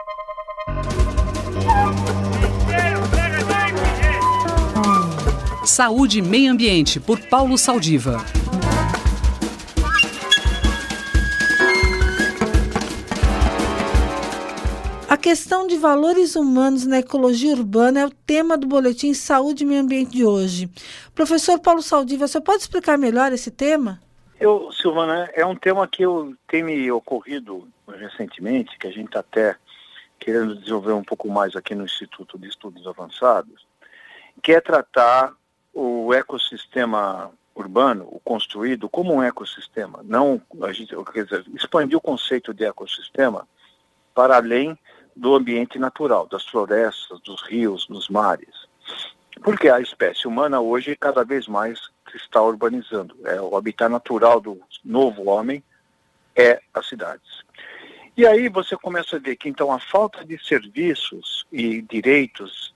Saúde e Meio Ambiente, por Paulo Saldiva. A questão de valores humanos na ecologia urbana é o tema do Boletim Saúde e Meio Ambiente de hoje. Professor Paulo Saldiva, você pode explicar melhor esse tema? Silvana, é um tema que tem me ocorrido recentemente, que a gente está até querendo desenvolver um pouco mais aqui no Instituto de Estudos Avançados, que é tratar o ecossistema urbano, o construído, como um ecossistema. Não, quer dizer, expandir o conceito de ecossistema para além do ambiente natural, das florestas, dos rios, dos mares. Porque a espécie humana hoje cada vez mais está urbanizando. O habitat natural do novo homem é as cidades. E aí você começa a ver que então a falta de serviços e direitos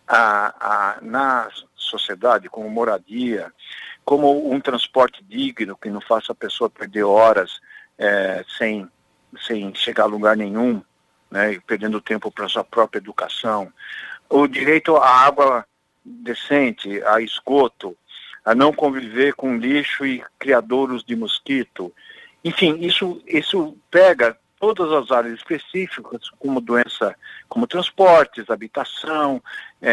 na sociedade, como moradia, como um transporte digno, que não faça a pessoa perder horas sem chegar a lugar nenhum, né, perdendo tempo para a sua própria educação, o direito à água decente, a esgoto, a não conviver com lixo e criadouros de mosquito. Enfim, isso pega todas as áreas específicas, como doença, como transportes, habitação,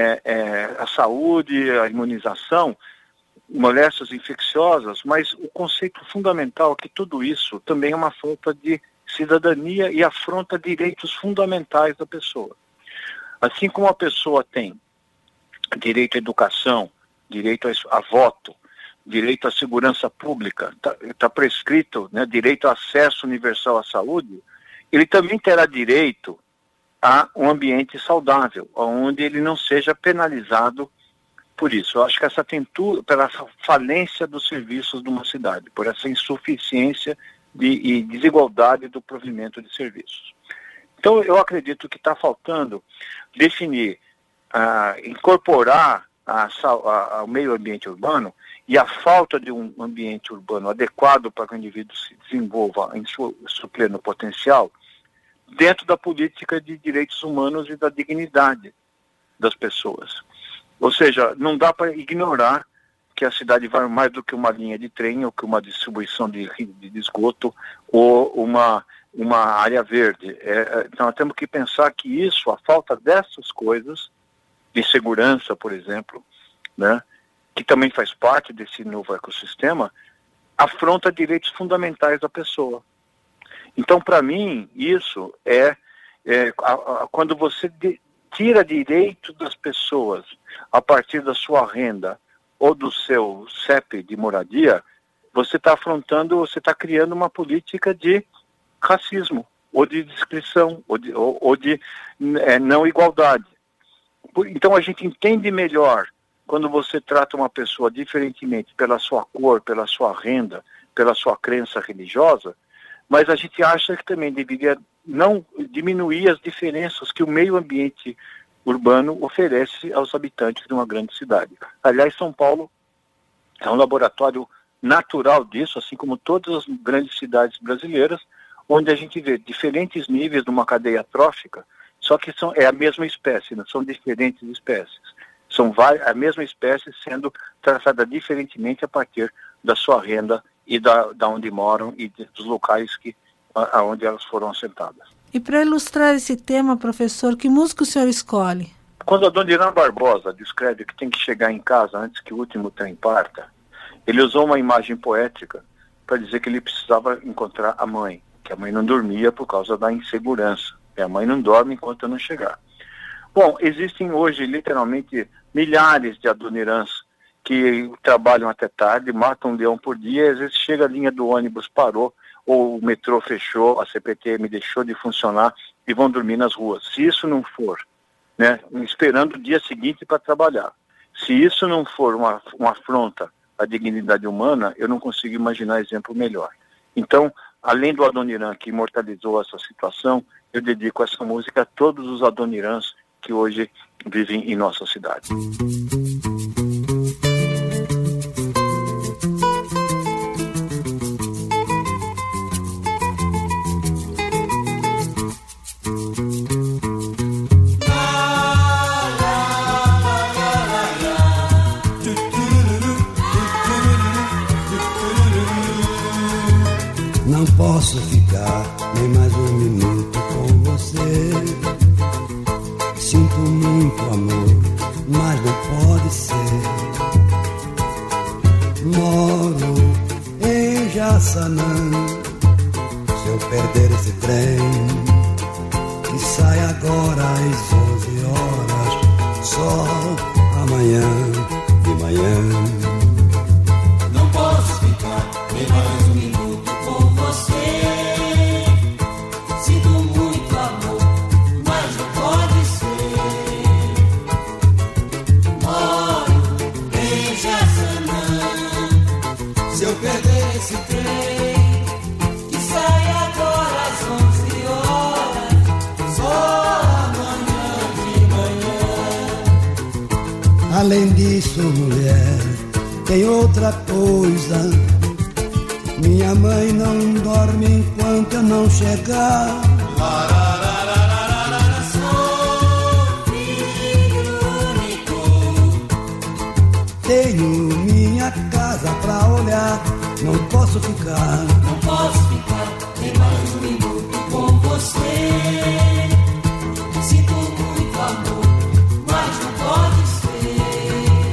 a saúde, a imunização, moléstias infecciosas, mas o conceito fundamental é que tudo isso também é uma falta de cidadania e afronta direitos fundamentais da pessoa. Assim como a pessoa tem direito à educação, direito a voto, direito à segurança pública, está prescrito, né, direito a acesso universal à saúde, ele também terá direito a um ambiente saudável, onde ele não seja penalizado por isso. Eu acho que pela falência dos serviços de uma cidade, por essa insuficiência e desigualdade do provimento de serviços. Então, eu acredito que está faltando definir, incorporar ao meio ambiente urbano e a falta de um ambiente urbano adequado para que o indivíduo se desenvolva em seu pleno potencial dentro da política de direitos humanos e da dignidade das pessoas. Ou seja, não dá para ignorar que a cidade vai mais do que uma linha de trem ou que uma distribuição de esgoto ou uma área verde. Então, nós temos que pensar que a falta dessas coisas, de segurança, por exemplo, né, que também faz parte desse novo ecossistema, afronta direitos fundamentais da pessoa. Então, para mim, isso quando você tira direito das pessoas a partir da sua renda ou do seu CEP de moradia, você está criando uma política de racismo, ou de descrição, ou de não igualdade. Então a gente entende melhor quando você trata uma pessoa diferentemente pela sua cor, pela sua renda, pela sua crença religiosa, mas a gente acha que também deveria não diminuir as diferenças que o meio ambiente urbano oferece aos habitantes de uma grande cidade. Aliás, São Paulo é um laboratório natural disso, assim como todas as grandes cidades brasileiras, onde a gente vê diferentes níveis de uma cadeia trófica, só que é a mesma espécie, não são diferentes espécies. São a mesma espécie sendo tratada diferentemente a partir da sua renda e da onde moram e dos locais aonde elas foram assentadas. E para ilustrar esse tema, professor, que música o senhor escolhe? Quando a dona Irã Barbosa descreve que tem que chegar em casa antes que o último trem parta, ele usou uma imagem poética para dizer que ele precisava encontrar a mãe, que a mãe não dormia por causa da insegurança. E a mãe não dorme enquanto eu não chegar. Bom, existem hoje literalmente milhares de adonirãs que trabalham até tarde, matam um leão por dia, e às vezes chega a linha do ônibus, parou, ou o metrô fechou, a CPTM deixou de funcionar e vão dormir nas ruas. Se isso não for, né, esperando o dia seguinte para trabalhar, se isso não for uma afronta à dignidade humana, eu não consigo imaginar exemplo melhor. Então, além do Adoniran que imortalizou essa situação, eu dedico essa música a todos os adonirãs que hoje vivem em nossa cidade. posso ficar nem mais um minuto com você. Sinto muito amor, mas não pode ser. Moro em Jaçanã. Se eu perder esse trem que sai agora às 11 horas, só amanhã de manhã. Não posso ficar nem mais um minuto com você. Sinto muito amor, mas não pode ser. Moro em Jaçanã. Se eu perder esse trem que sai agora às 11 horas, só amanhã de manhã. Além disso, mulher, tem outra coisa. Minha mãe não dorme enquanto eu não chegar. Sou filho único. Tenho minha casa pra olhar. Não posso ficar. Não posso ficar nem mais um minuto com você. Sinto muito amor, mas não pode ser.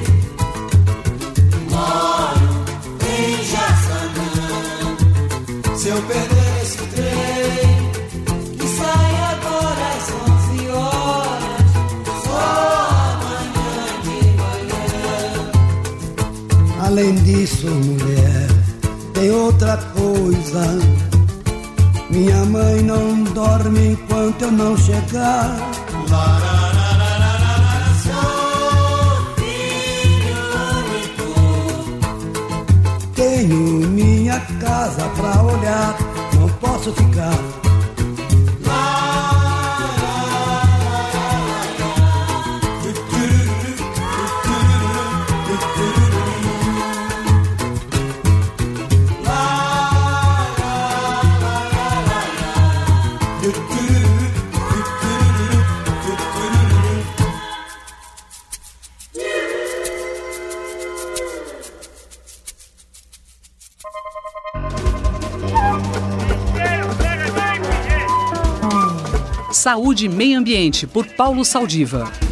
Moro em Jaçanã. Se eu perder esse trem que sai agora às 11 horas, só amanhã de manhã. Além disso, mulher, tem outra coisa. Minha mãe não dorme enquanto eu não chegar. Sou filho único. Tenho minha casa pra olhar. Não posso ficar. Saúde e Meio Ambiente, por Paulo Saldiva.